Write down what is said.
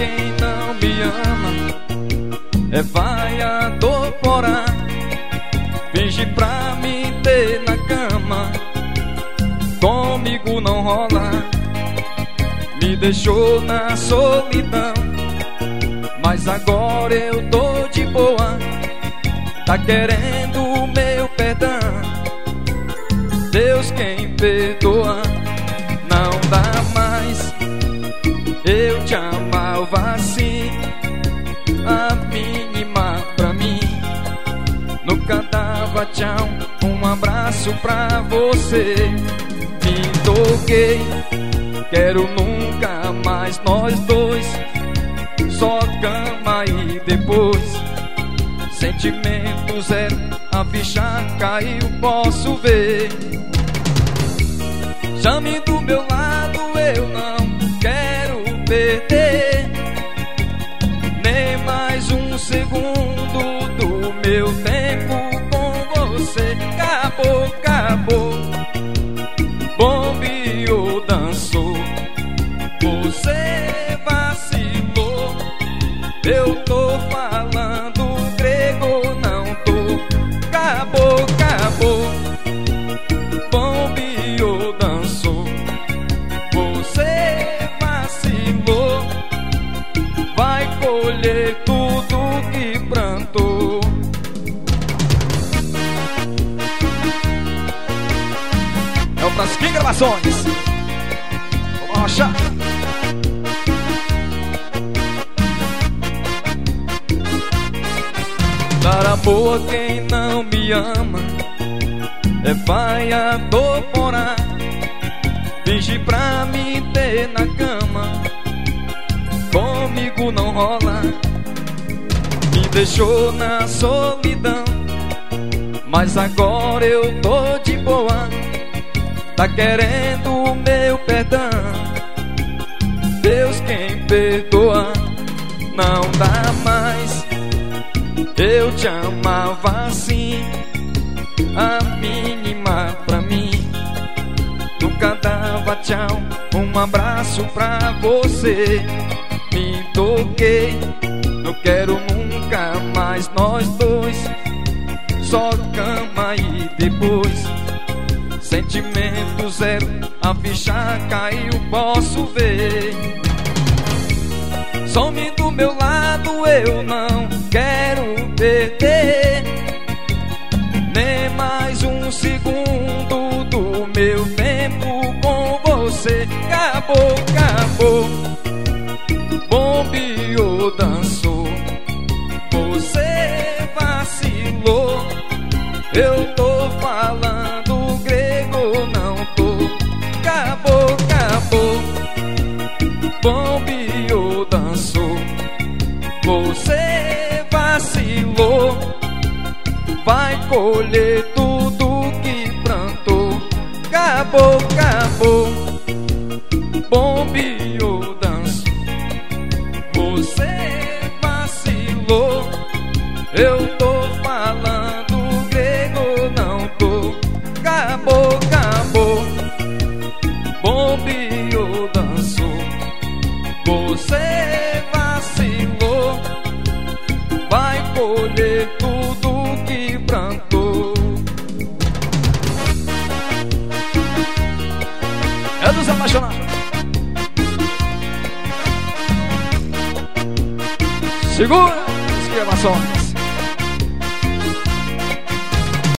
quem não me ama, vai adorar, finge pra me ter na cama, comigo não rola, me deixou na solidão, mas agora eu tô de boa, tá querendo o meu perdão. Deus quem perdoa, não dá mais, eu te amava assim, a mínima pra mim, nunca dava tchau, um abraço pra você. Me toquei, quero nunca mais nós dois, só cama e depois, sentimento zero, a ficha caiu, posso ver. Chame do meu lado, eu não quero perder nem mais um segundo do meu tempo com você. Acabou, acabou, bombeou, dançou, você vacilou, eu tô falando grego, não tô. Acabou, acabou, bombeou, dançou, você vacilou, vai colher tudo que plantou. É o Frasquinho Gravações. Vamos arrochar. Cara boa, quem não me ama, vai adorar, finge pra me ter na cama, comigo não rola, me deixou na solidão, mas agora eu tô de boa, tá querendo o meu perdão. Deus quem perdoa, não dá mais, eu te amava assim, a mínima pra mim, nunca dava tchau, um abraço pra você. Me toquei, não quero nunca mais nós dois, só cama e depois, sentimento zero, a ficha caiu, posso ver. Some do meu lado, eu não quero perder nem mais um segundo do meu tempo com você. Acabou, acabou, bombeou, dançou, você vacilou, eu tô falando grego, não tô. Acabou, acabou, bombeou, dançou, você vacilou, vai colher tudo que plantou. Acabou, acabou, bombeou, dançou, você vacilou, eu tô falando grego, não tô. Acabou, acabou, bombeou, dançou, você vacilou, vai colher tudo que plantou. É dos apaixonados. Segura as gravações.